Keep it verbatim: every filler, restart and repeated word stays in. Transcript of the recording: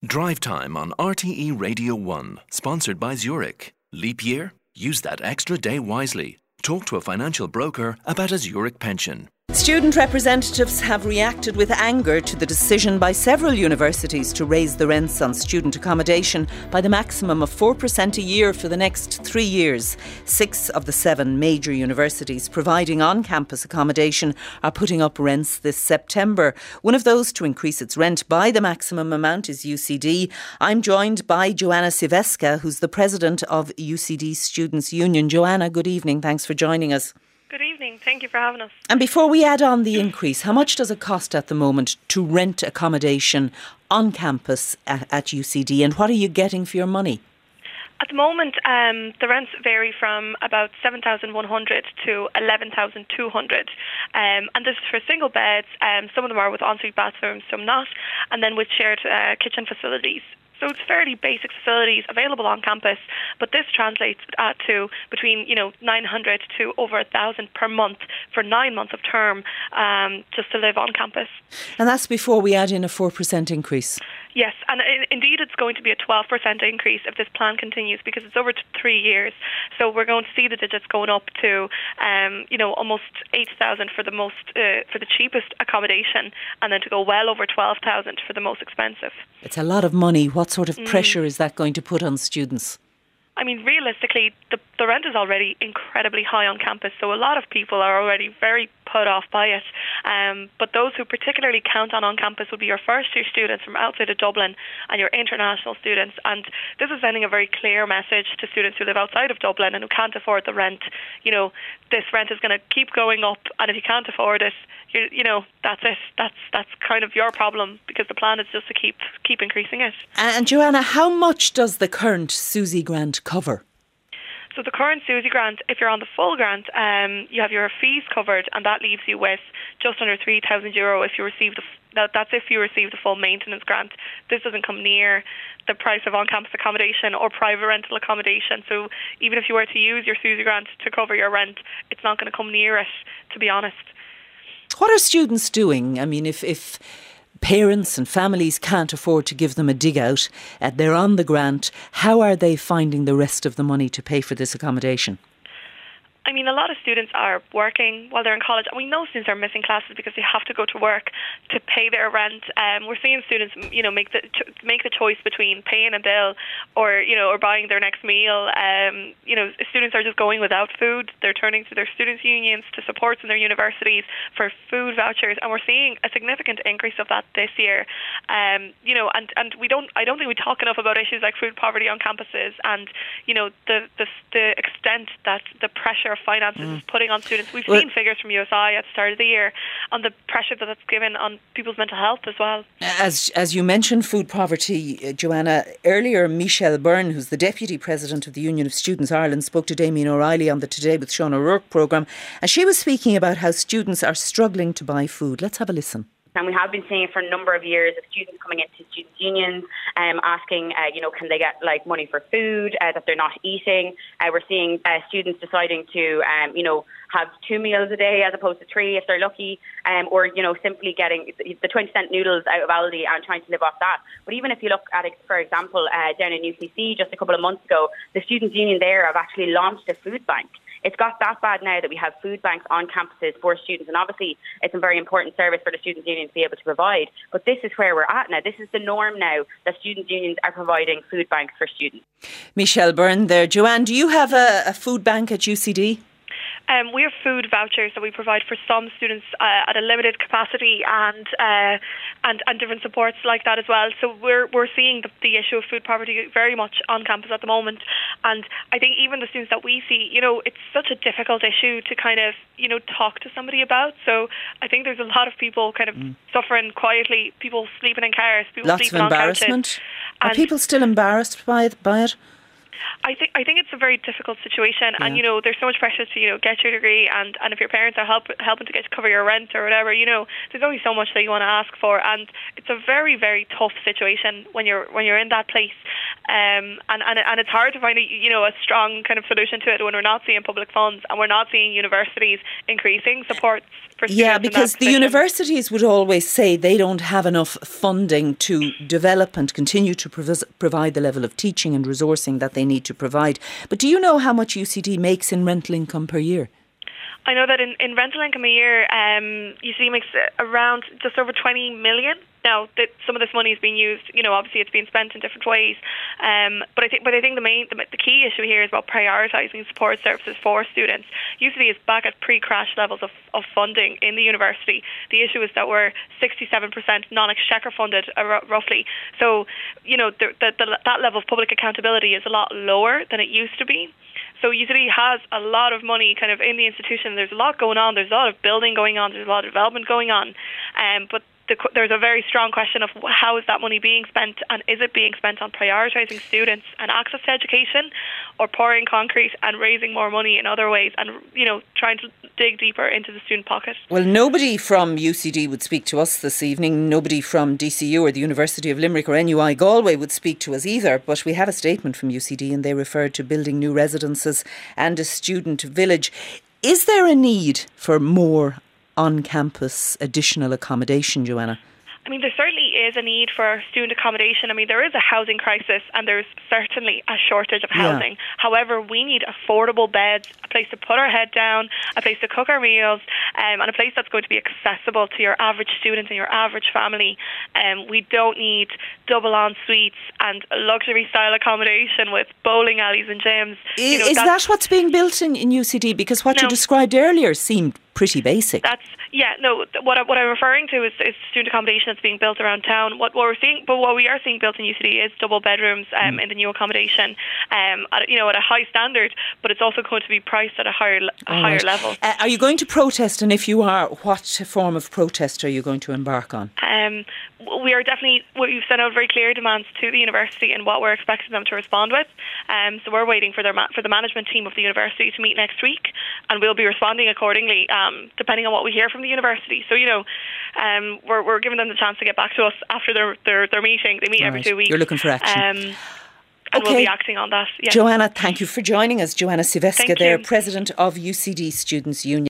Drive Time on R T E Radio one, sponsored by Zurich. Leap year? Use that extra day wisely. Talk to a financial broker about a Zurich pension. Student representatives have reacted with anger to the decision by several universities to raise the rents on student accommodation by the maximum of four percent a year for the next three years. Six of the seven major universities providing on-campus accommodation are putting up rents this September. One of those to increase its rent by the maximum amount is U C D. I'm joined by Joanna Siveska, who's the president of U C D Students' Union. Joanna, good evening. Thanks for joining us. Good evening. Thank you for having us. And before we add on the increase, how much does it cost at the moment to rent accommodation on campus at, at U C D, and what are you getting for your money? At the moment, um, the rents vary from about seven thousand one hundred to eleven thousand two hundred. Um, and this is for single beds. Um, some of them are with ensuite bathrooms, some not, and then with shared uh, kitchen facilities. So it's fairly basic facilities available on campus, but this translates uh, to between, you know, nine hundred to over one thousand per month for nine months of term um, just to live on campus. And that's before we add in a four percent increase? Yes, and it, indeed it's going to be a twelve percent increase if this plan continues, because it's over three years. So we're going to see the digits going up to, um, you know, almost eight thousand for the most, uh, for the cheapest accommodation, and then to go well over twelve thousand for the most expensive. It's a lot of money. What sort of Mm. pressure is that going to put on students? I mean, realistically, the, the rent is already incredibly high on campus, so a lot of people are already very put off by it. Um, but those who particularly count on on campus would be your first year students from outside of Dublin and your international students. And this is sending a very clear message to students who live outside of Dublin and who can't afford the rent. You know, this rent is going to keep going up, and if you can't afford it, you, you know, that's it. That's that's kind of your problem, because the plan is just to keep keep increasing it. And Joanna, how much does the current SUSI grant cover? So the current SUSI grant, if you're on the full grant, um, you have your fees covered, and that leaves you with just under three thousand euro if you receive the. F- that's if you receive the full maintenance grant. This doesn't come near the price of on-campus accommodation or private rental accommodation. So even if you were to use your SUSI grant to cover your rent, it's not going to come near it, to be honest. What are students doing? I mean, if if parents and families can't afford to give them a dig out, uh, they're on the grant, how are they finding the rest of the money to pay for this accommodation? I mean, a lot of students are working while they're in college, and we know students are missing classes because they have to go to work to pay their rent. Um, we're seeing students, you know, make the make the choice between paying a bill or, you know, or buying their next meal. Um, you know, students are just going without food. They're turning to their students' unions, to supports in their universities for food vouchers, and we're seeing a significant increase of that this year. Um, you know, and, and we don't, I don't think we talk enough about issues like food poverty on campuses, and, you know, the the, the extent that the pressure finances mm. is putting on students. We've well, seen figures from U S I at the start of the year on the pressure that it's given on people's mental health as well. As as you mentioned food poverty, uh, Joanna, earlier Michelle Byrne, who's the Deputy President of the Union of Students Ireland, spoke to Damien O'Reilly on the Today with Sean O'Rourke programme, and she was speaking about how students are struggling to buy food. Let's have a listen. And we have been seeing it for a number of years of students coming into students' unions, um, asking, uh, you know, can they get like money for food uh, that they're not eating? Uh, we're seeing uh, students deciding to, um, you know, have two meals a day as opposed to three if they're lucky, um, or, you know, simply getting the twenty cent noodles out of Aldi and trying to live off that. But even if you look at it, for example, uh, down in U C C just a couple of months ago, the students' union there have actually launched a food bank. It's got that bad now that we have food banks on campuses for students, and obviously it's a very important service for the Students' Union to be able to provide. But this is where we're at now. This is the norm now, that Students' Unions are providing food banks for students. Michelle Byrne there. Joanne, do you have a, a food bank at U C D? Um, we have food vouchers that we provide for some students uh, at a limited capacity, and uh, and and different supports like that as well. So we're we're seeing the, the issue of food poverty very much on campus at the moment, and I think even the students that we see, you know, it's such a difficult issue to kind of, you know, talk to somebody about. So I think there's a lot of people kind of mm. suffering quietly, people sleeping in cars, people Lots sleeping of embarrassment. on couches. Are people still embarrassed by it? By it? I think I think it's a very difficult situation, yeah. And you know, there's so much pressure to, you know, get your degree, and, and if your parents are help, helping to get to cover your rent or whatever, you know, there's only so much that you want to ask for, and it's a very very tough situation when you're when you're in that place. Um, and, and and it's hard to find a you know a strong kind of solution to it when we're not seeing public funds and we're not seeing universities increasing supports for students. Yeah, because the universities would always say they don't have enough funding to develop and continue to provis- provide the level of teaching and resourcing that they need to provide. But do you know how much U C D makes in rental income per year? I know that in, in rental income a year, um, U C D makes around just over twenty million. Now, that some of this money is being used, you know, obviously it's being spent in different ways. Um, but I think, but I think the main, the, the key issue here is about prioritising support services for students. U C D is back at pre-crash levels of, of funding in the university. The issue is that we're sixty-seven percent non-exchequer funded, uh, roughly. So, you know, the, the, the, that level of public accountability is a lot lower than it used to be. So U C D has a lot of money kind of in the institution. There's a lot going on. There's a lot of building going on. There's a lot of development going on. Um, but the, there's a very strong question of how is that money being spent, and is it being spent on prioritising students and access to education, or pouring concrete and raising more money in other ways, and you know trying to dig deeper into the student pocket. Well, nobody from U C D would speak to us this evening. Nobody from D C U or the University of Limerick or N U I Galway would speak to us either. But we have a statement from U C D, and they referred to building new residences and a student village. Is there a need for more on-campus additional accommodation, Joanna? I mean, there certainly is a need for student accommodation. I mean, there is a housing crisis and there's certainly a shortage of housing. Yeah. However, we need affordable beds, a place to put our head down, a place to cook our meals, um, and a place that's going to be accessible to your average student and your average family. Um, we don't need double en suites and luxury style accommodation with bowling alleys and gyms. Is, you know, is that what's being built in, in U C D? Because what no, you described earlier seemed pretty basic. That's yeah. No, what I, what I'm referring to is, is student accommodation that's being built around town. What, what we're seeing, but what we are seeing built in U C D is double bedrooms um, mm. in the new accommodation. Um, at, you know, at a high standard, but it's also going to be priced at a higher a All higher right. level. Uh, are you going to protest? And if you are, what form of protest are you going to embark on? Um, we are definitely. We've sent out very clear demands to the university and what we're expecting them to respond with. Um, so we're waiting for their ma- for the management team of the university to meet next week, and we'll be responding accordingly. Um, depending on what we hear from the university. So, you know, um, we're we're giving them the chance to get back to us after their their, their meeting. They meet All every right. two weeks. You're looking for action. Um, and okay. we'll be acting on that. Yeah. Joanna, thank you for joining us. Joanna Siveska thank there, you. President of U C D Students' Union.